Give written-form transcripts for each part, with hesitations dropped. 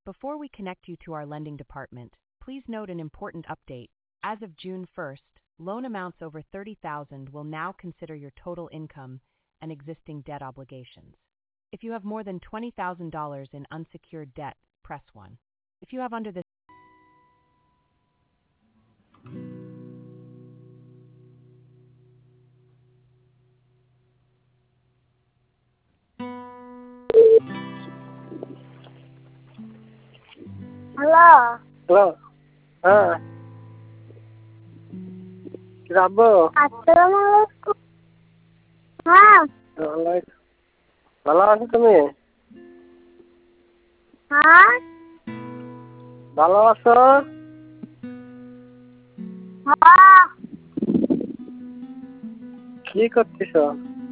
Before we connect you to our lending department, please note an important update. As of June 1st, loan amounts over $30,000 will now consider your total income and existing debt obligations. If you have more than $20,000 in unsecured debt, press 1. If you have under this Halo. Halo. Kenapa? Assalamualaikum. Hah? ভালো আছো তুমি? হ্যাঁ? ভালো আছো? হ্যাঁ। কি করতেছো?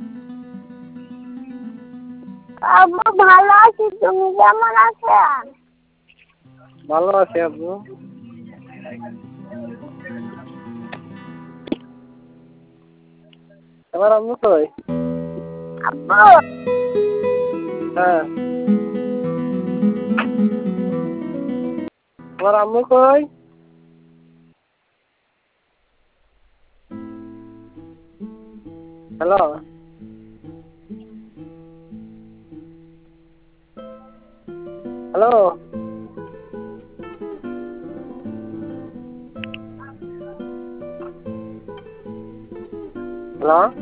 আব্বু ভালো আছি, তুমি কেমন আছেন? ভালো আছি আব্বু। তোমার আম্মু কই? আব্বু। হ্যাঁ। তোমার আম্মু কই? হ্যালো। হ্যালো। হ্যালো।